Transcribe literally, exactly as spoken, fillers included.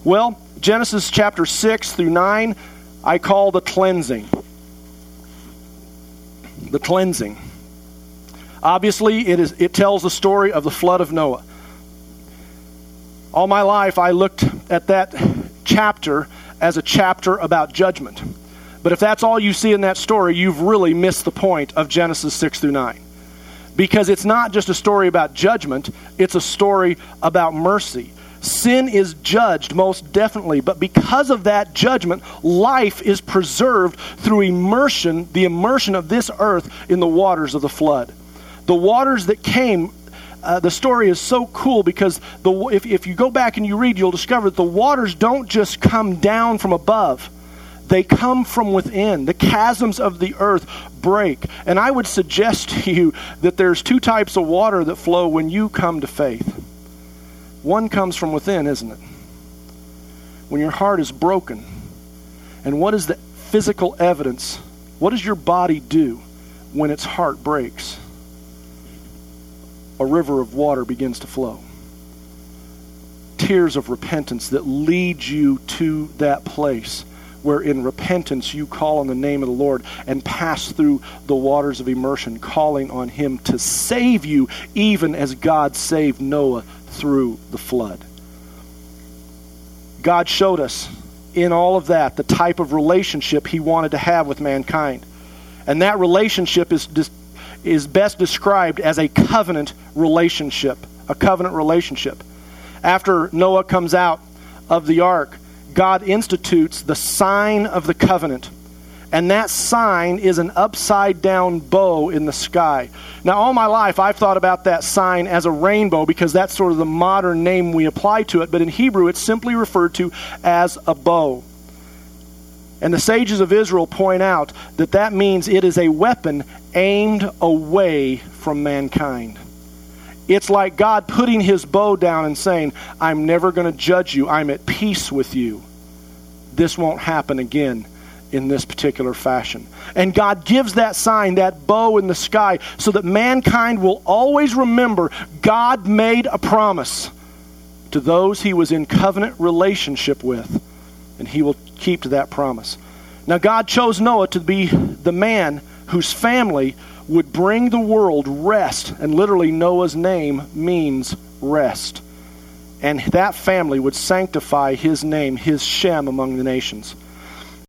Well, Genesis chapter six through nine, I call the cleansing. The cleansing. Obviously, it is it tells the story of the flood of Noah. All my life, I looked at that chapter as a chapter about judgment. But if that's all you see in that story, you've really missed the point of Genesis six through nine. Because it's not just a story about judgment, it's a story about mercy. Sin is judged, most definitely, but because of that judgment, life is preserved through immersion, the immersion of this earth in the waters of the flood. The waters that came, uh, the story is so cool because the if, if you go back and you read, you'll discover that the waters don't just come down from above. They come from within. The chasms of the earth break. And I would suggest to you that there's two types of water that flow when you come to faith. One comes from within, isn't it? When your heart is broken. And what is the physical evidence? What does your body do when its heart breaks? A river of water begins to flow. Tears of repentance that lead you to that place where in repentance you call on the name of the Lord and pass through the waters of immersion, calling on Him to save you, even as God saved Noah through the flood. God showed us in all of that the type of relationship He wanted to have with mankind. And that relationship is, is best described as a covenant relationship. A covenant relationship. After Noah comes out of the ark, God institutes the sign of the covenant. And that sign is an upside down bow in the sky. Now, all my life, I've thought about that sign as a rainbow because that's sort of the modern name we apply to it. But in Hebrew, it's simply referred to as a bow. And the sages of Israel point out that that means it is a weapon aimed away from mankind. It's like God putting His bow down and saying, I'm never going to judge you. I'm at peace with you. This won't happen again in this particular fashion. And God gives that sign, that bow in the sky, so that mankind will always remember God made a promise to those He was in covenant relationship with, and He will keep to that promise. Now, God chose Noah to be the man whose family would bring the world rest, and literally Noah's name means rest. And that family would sanctify his name, his Shem, among the nations.